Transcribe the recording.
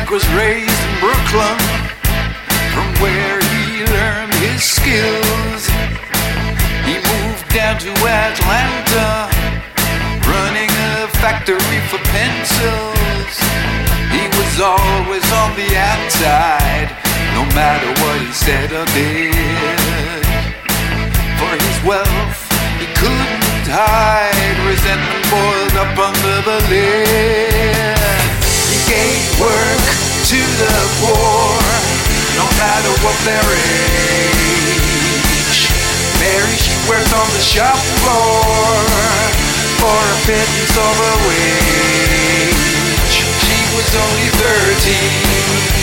was raised in Brooklyn, from where he learned his skills. He moved down to Atlanta, running a factory for pencils. He was always on the outside, no matter what he said or did. For his wealth, he couldn't hide, resentment boiled up under the lid. He gave work to the poor, no matter what their age. Mary, she worked on the shop floor for a pittance of a wage. She was only 13